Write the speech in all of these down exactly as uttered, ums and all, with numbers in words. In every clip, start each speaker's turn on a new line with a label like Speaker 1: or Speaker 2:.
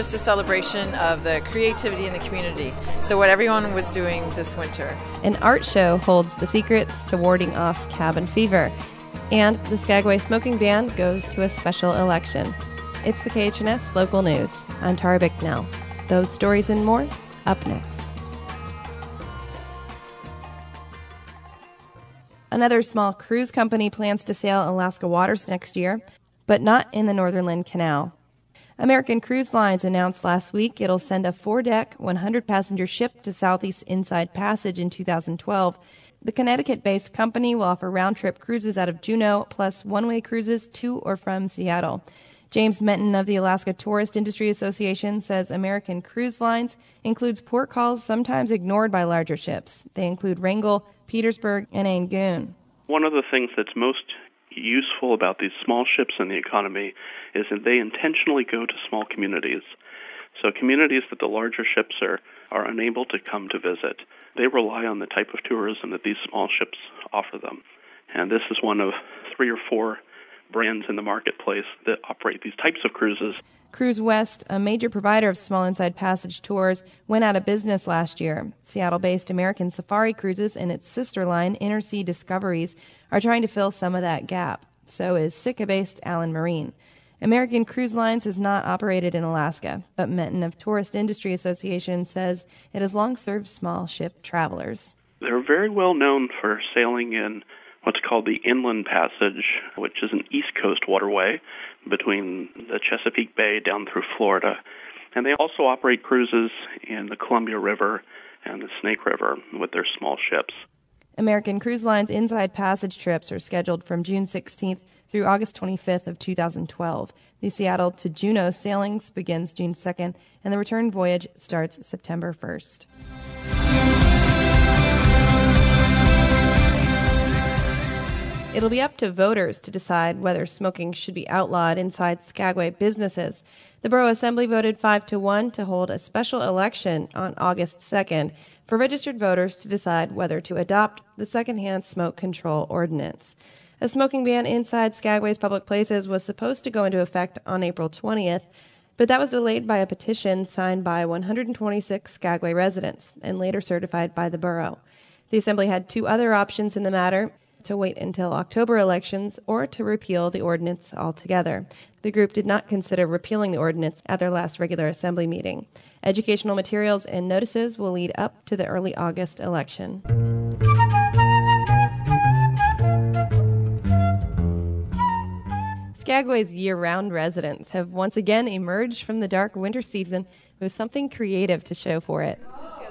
Speaker 1: just a celebration of the creativity in the community. So what everyone was doing this winter.
Speaker 2: An art show holds the secrets to warding off cabin fever. And the Skagway smoking ban goes to a special election. It's the K H N S Local News. I'm Tara Bicknell. Those stories and more, up next. Another small cruise company plans to sail Alaska waters next year, but not in the Northern Canal. American Cruise Lines announced last week it'll send a four-deck, one hundred passenger ship to Southeast Inside Passage in two thousand twelve. The Connecticut-based company will offer round-trip cruises out of Juneau, plus one-way cruises to or from Seattle. James Menton of the Alaska Tourist Industry Association says American Cruise Lines includes port calls sometimes ignored by larger ships. They include Wrangell, Petersburg, and Rangoon.
Speaker 3: One of the things that's most useful about these small ships in the economy is that they intentionally go to small communities. So communities that the larger ships are, are unable to come to visit. They rely on the type of tourism that these small ships offer them. And this is one of three or four brands in the marketplace that operate these types of cruises.
Speaker 2: Cruise West, a major provider of small inside passage tours, went out of business last year. Seattle-based American Safari Cruises and its sister line, Intersea Discoveries, are trying to fill some of that gap. So is Sitka-based Allen Marine. American Cruise Lines has not operated in Alaska, but Menton of Tourist Industry Association says it has long served small ship travelers.
Speaker 3: They're very well known for sailing in what's called the Inland Passage, which is an East Coast waterway between the Chesapeake Bay down through Florida. And they also operate cruises in the Columbia River and the Snake River with their small ships.
Speaker 2: American Cruise Line's Inside Passage trips are scheduled from June sixteenth through August twenty-fifth of two thousand twelve. The Seattle to Juneau sailings begins June second, and the return voyage starts September first. It'll be up to voters to decide whether smoking should be outlawed inside Skagway businesses. The Borough Assembly voted five to one to hold a special election on August second for registered voters to decide whether to adopt the secondhand smoke control ordinance. A smoking ban inside Skagway's public places was supposed to go into effect on April twentieth, but that was delayed by a petition signed by one hundred twenty-six Skagway residents and later certified by the borough. The Assembly had two other options in the matter: to wait until October elections or to repeal the ordinance altogether. The group did not consider repealing the ordinance at their last regular Assembly meeting. Educational materials and notices will lead up to the early August election. Skagway's year-round residents have once again emerged from the dark winter season with something creative to show for it.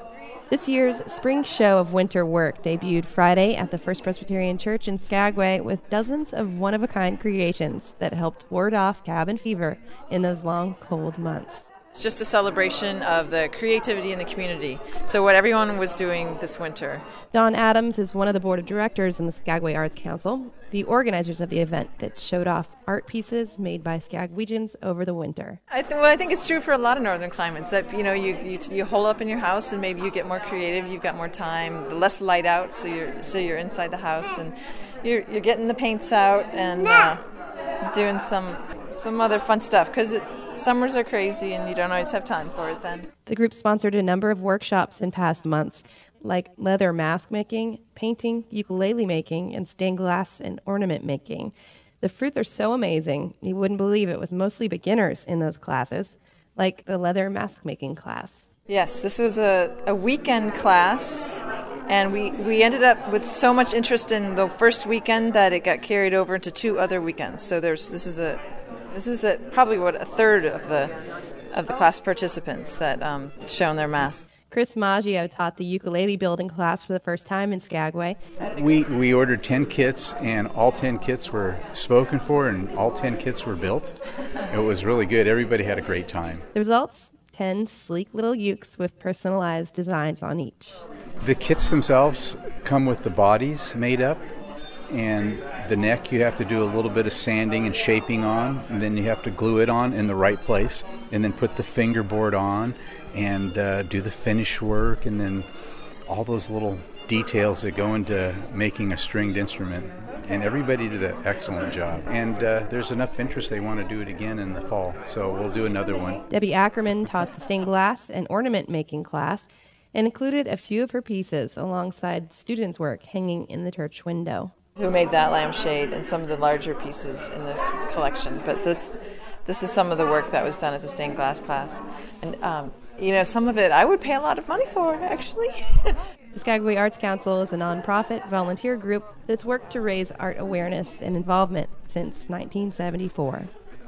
Speaker 2: This year's Spring Show of Winter Work debuted Friday at the First Presbyterian Church in Skagway with dozens of one-of-a-kind creations that helped ward off cabin fever in those long, cold months.
Speaker 1: It's just a celebration of the creativity in the community. So what everyone was doing this winter.
Speaker 2: Don Adams is one of the board of directors in the Skagway Arts Council, the organizers of the event that showed off art pieces made by Skagwegians over the winter.
Speaker 1: I th- well, I think it's true for a lot of northern climates that, you know, you, you you hole up in your house and maybe you get more creative, you've got more time, the less light out, so you're so you're inside the house and you're you're getting the paints out and uh, doing some some other fun stuff because summers are crazy and you don't always have time for it then.
Speaker 2: The group sponsored a number of workshops in past months, like leather mask making, painting, ukulele making, and stained glass and ornament making. The fruits are so amazing, you wouldn't believe it was mostly beginners in those classes, like the leather mask making class.
Speaker 1: Yes, this was a, a weekend class, and we, we ended up with so much interest in the first weekend that it got carried over into two other weekends. So there's this is a this is a, probably what a third of the of the class participants that um, shown their masks.
Speaker 2: Chris Maggio taught the ukulele building class for the first time in Skagway.
Speaker 4: We we ordered ten kits, and all ten kits were spoken for, and all ten kits were built. It was really good. Everybody had a great time.
Speaker 2: The results? ten sleek little ukes with personalized designs on each.
Speaker 4: The kits themselves come with the bodies made up, and the neck you have to do a little bit of sanding and shaping on, and then you have to glue it on in the right place, and then put the fingerboard on, and uh, do the finish work, and then all those little details that go into making a stringed instrument. and everybody did an excellent job. And uh, there's enough interest they want to do it again in the fall, so we'll do another one.
Speaker 2: Debbie Ackerman taught the stained glass and ornament making class and included a few of her pieces alongside students' work hanging in the church window.
Speaker 1: Who made that lampshade and some of the larger pieces in this collection, but this this is some of the work that was done at the stained glass class. And um, you know, some of it I would pay a lot of money for, actually.
Speaker 2: The Skagway Arts Council is a nonprofit volunteer group that's worked to raise art awareness and involvement since nineteen seventy-four.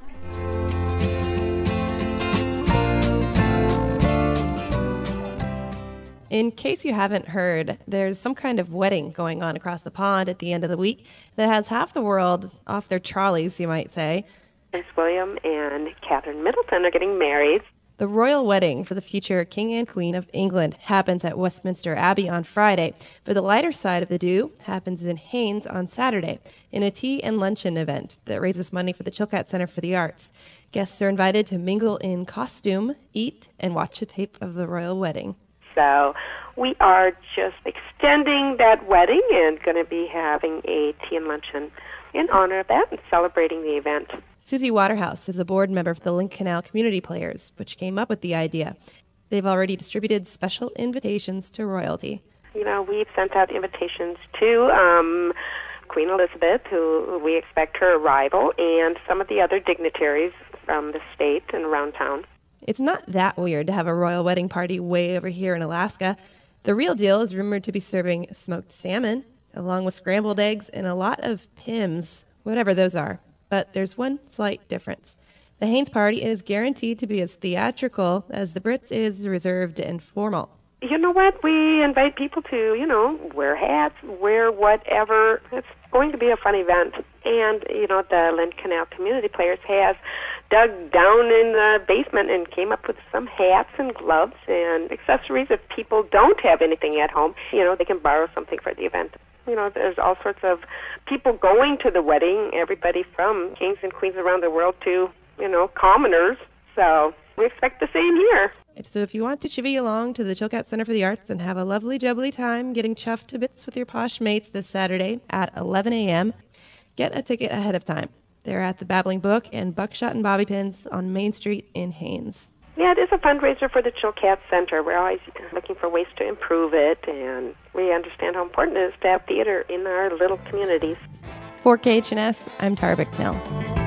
Speaker 2: In case you haven't heard, there's some kind of wedding going on across the pond at the end of the week that has half the world off their trolleys, you might say.
Speaker 5: Prince William and Catherine Middleton are getting married.
Speaker 2: The royal wedding for the future King and Queen of England happens at Westminster Abbey on Friday, but the lighter side of the do happens in Haines on Saturday in a tea and luncheon event that raises money for the Chilkat Center for the Arts. Guests are invited to mingle in costume, eat, and watch a tape of the royal wedding.
Speaker 5: So we are just extending that wedding and going to be having a tea and luncheon in honor of that and celebrating the event.
Speaker 2: Susie Waterhouse is a board member for the Link Canal Community Players, which came up with the idea. They've already distributed special invitations to royalty.
Speaker 5: You know, we've sent out invitations to um, Queen Elizabeth, who we expect her arrival, and some of the other dignitaries from the state and around town.
Speaker 2: It's not that weird to have a royal wedding party way over here in Alaska. The real deal is rumored to be serving smoked salmon, along with scrambled eggs and a lot of Pims, whatever those are. But there's one slight difference. The Haines party is guaranteed to be as theatrical as the Brits is reserved and formal.
Speaker 5: You know what? We invite people to, you know, wear hats, wear whatever. It's going to be a fun event. And, you know, the Lynn Canal Community Players has dug down in the basement and came up with some hats and gloves and accessories. If people don't have anything at home, you know, they can borrow something for the event. You know, there's all sorts of people going to the wedding, everybody from kings and queens around the world to, you know, commoners. So we expect the same here.
Speaker 2: So if you want to chivvy along to the Chilkat Center for the Arts and have a lovely jubbly time getting chuffed to bits with your posh mates this Saturday at eleven a.m., get a ticket ahead of time. They're at the Babbling Brook and Buckshot and Bobby Pins on Main Street in Haines.
Speaker 5: Yeah, it is a fundraiser for the Chilkat Center. We're always looking for ways to improve it, and we understand how important it is to have theater in our little communities.
Speaker 2: For K H N S, I'm Tara Bicknell.